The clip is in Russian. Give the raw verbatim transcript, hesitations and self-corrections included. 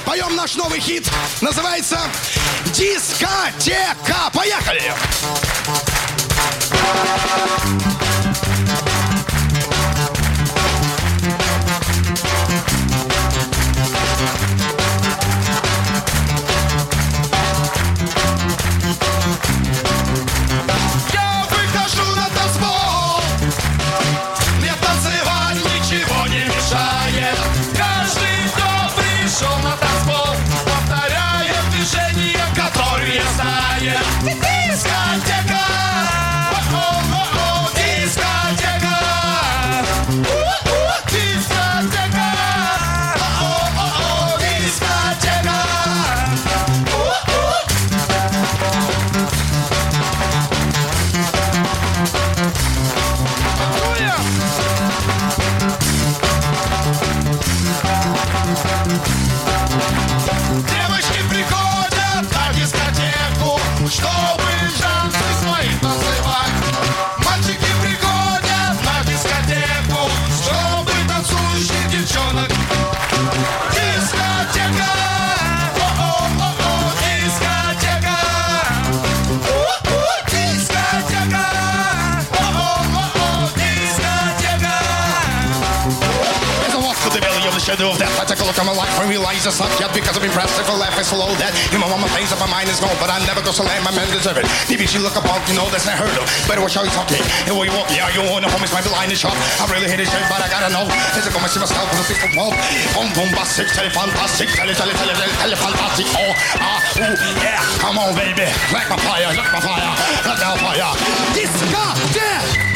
Поем наш новый хит. Называется «Дискотека». Поехали! Я выхожу на танцпол. Мне танцевать ничего не мешает. Каждый, кто пришел на танцпол, повторяет движения, которые знает. Дискотека! О-о-о-о, дискотека! У-у, дискотека! О-о-о-о, дискотека! У-у. Девочки приходят на дискотеку, чтобы жансы свои танцевать. Мальчики приходят на дискотеку, чтобы танцующих девчонок. Дискотека! О-о-о-о, дискотека! У-у, дискотека! О-о-о-о, дискотека! There's a walk to the belly of the shadow of death. I take a look at my life and realize it's not yet because I've been pressed. If I laugh, it's slow that. You know, all my things up my mind is gone, but I never go so lame, my men deserve it. Maybe she look up, you know, that's not hurdle. Better watch how you talking. And where you walk, yeah, you want the homies might be lying in shop. I really hate this shit, but I gotta know. Is it gonna see myself with a pistol pump? Boom, boom, bastic, tell it fantastic, tell it, tell it, tell it, tell it fantastic. Oh, ah, ooh, yeah, come on, baby. Like my fire, like my fire, like my fire. Disco, yeah.